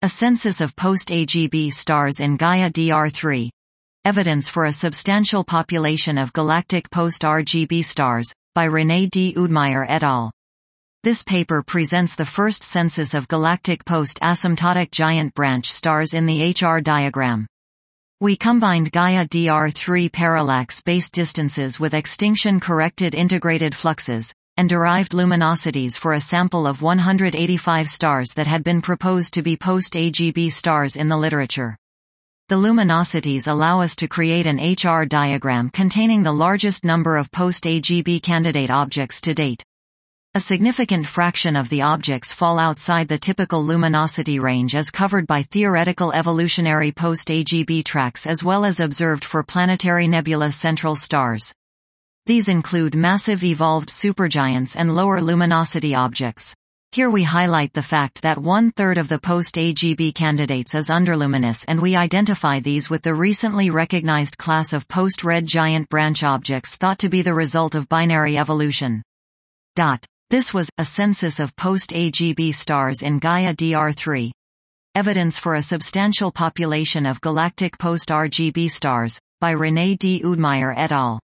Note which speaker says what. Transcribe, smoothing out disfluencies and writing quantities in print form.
Speaker 1: A census of post-AGB stars in Gaia DR3. Evidence for a substantial population of galactic post-RGB stars, by René D. Oudmayer et al. This paper presents the first census of galactic post-asymptotic giant branch stars in the HR diagram. We combined Gaia DR3 parallax-based distances with extinction-corrected integrated fluxes, and derived luminosities for a sample of 185 stars that had been proposed to be post-AGB stars in the literature. The luminosities allow us to create an HR diagram containing the largest number of post-AGB candidate objects to date. A significant fraction of the objects fall outside the typical luminosity range as covered by theoretical evolutionary post-AGB tracks as well as observed for planetary nebula central stars. These include massive evolved supergiants and lower luminosity objects. Here we highlight the fact that 1/3 of the post-AGB candidates is underluminous, and we identify these with the recently recognized class of post-red giant branch objects thought to be the result of binary evolution. This was a census of post-AGB stars in Gaia DR3. Evidence for a substantial population of galactic post-RGB stars, by René D. Oudmayer et al.